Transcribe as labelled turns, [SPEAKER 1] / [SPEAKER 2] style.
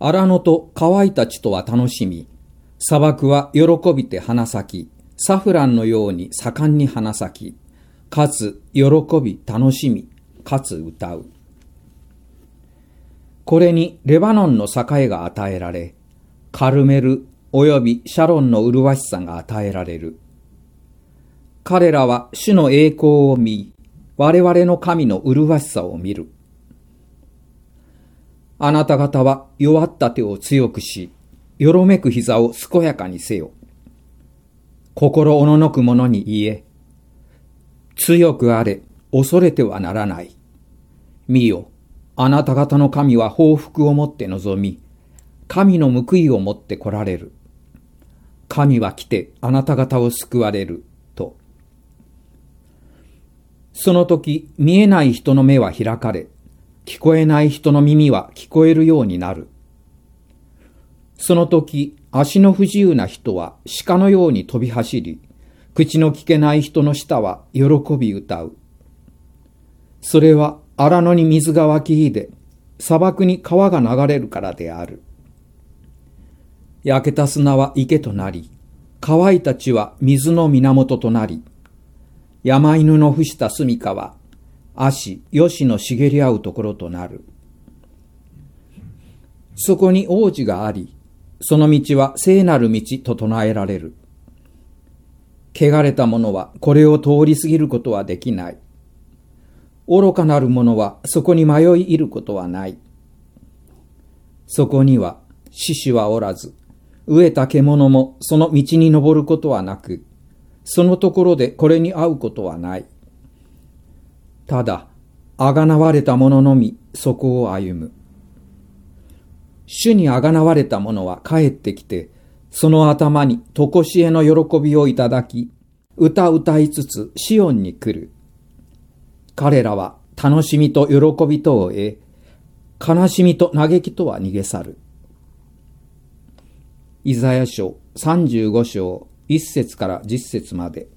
[SPEAKER 1] 荒野と乾いた地とは楽しみ、砂漠は喜びて花咲き、サフランのように盛んに花咲き、かつ喜び楽しみ、かつ歌う。これにレバノンの栄が与えられ、カルメルおよびシャロンの麗しさが与えられる。彼らは主の栄光を見、我々の神の麗しさを見る。あなた方は弱った手を強くし、よろめく膝を健やかにせよ。心おののく者に言え、強くあれ、恐れてはならない。見よ、あなた方の神は報復をもって臨み、神の報いをもって来られる。神は来てあなた方を救われる、と。その時、見えない人の目は開かれ、聞こえない人の耳は聞こえるようになる。その時、足の不自由な人は鹿のように飛び走り、口の聞けない人の舌は喜び歌う。それは荒野に水が湧き出、砂漠に川が流れるからである。焼けた砂は池となり、乾いた地は水の源となり、山犬の伏した住処は、葦、葦の茂り合うところとなる。そこに王子があり、その道は聖なる道と唱えられる。汚れた者はこれを通り過ぎることはできない。愚かなる者はそこに迷い入ることはない。そこには獅子はおらず、飢えた獣もその道に登ることはなく、そのところでこれに会うことはない。ただ、あがなわれた者のみそこを歩む。主にあがなわれた者は帰ってきて、その頭にとこしえの喜びをいただき、歌歌いつつシオンに来る。彼らは楽しみと喜びとを得、悲しみと嘆きとは逃げ去る。イザヤ書35章1節から10節まで。